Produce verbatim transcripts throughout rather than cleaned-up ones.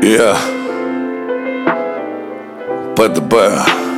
Я ПДБ.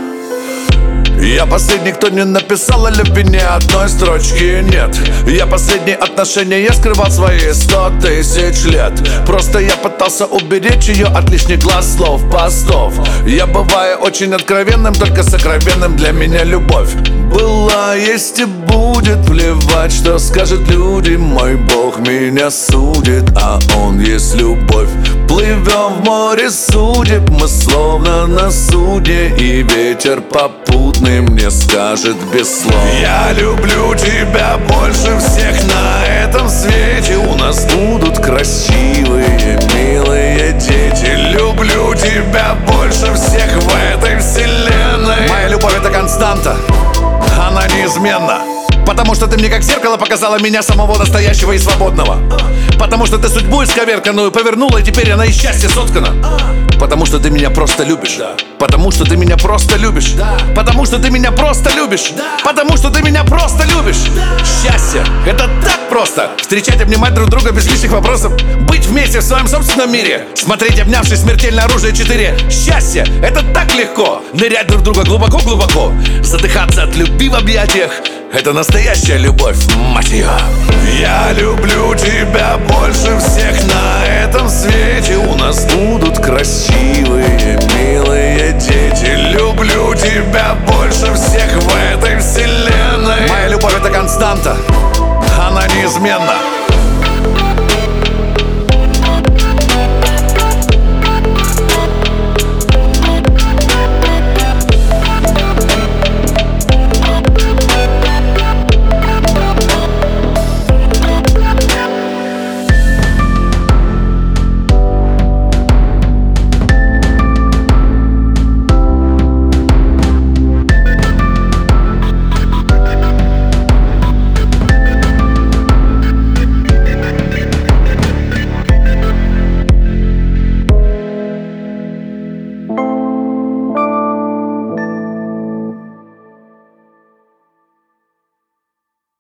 Я последний, кто не написал о любви ни одной строчки, нет. Я последние отношения, я скрывал свои сто тысяч лет. Просто я пытался уберечь ее от лишних глаз, слов, постов. Я бываю очень откровенным, только сокровенным для меня любовь была, есть и будет. Плевать, что скажут люди, мой Бог меня судит, а Он есть любовь. Плывем в море судеб, мы словно на судне, и ветер попутный мне скажет без слов: я люблю тебя больше всех на этом свете. У нас будут красивые, милые дети. Люблю тебя больше всех в этой вселенной. Моя любовь — это константа, она неизменна. Потому что ты мне как зеркало показала меня самого настоящего и свободного. Потому что ты судьбу исковерканную повернула, и теперь она из счастья соткана. Потому что ты меня просто любишь. Потому что ты меня просто любишь. Потому что ты меня просто любишь. Потому что ты меня просто любишь. Счастье — это так просто. Встречать, обнимать друг друга без лишних вопросов. Быть вместе в своем собственном мире. Смотреть, обнявшись, смертельное оружие четыре. Счастье — это так легко. Нырять друг друга глубоко-глубоко. Задыхаться от любви в объятиях — это настоящая любовь, мать ее. Я люблю тебя больше всех на этом свете. У нас будут красивые, милые дети. Люблю тебя больше всех в этой вселенной. Моя любовь — это константа, она неизменна.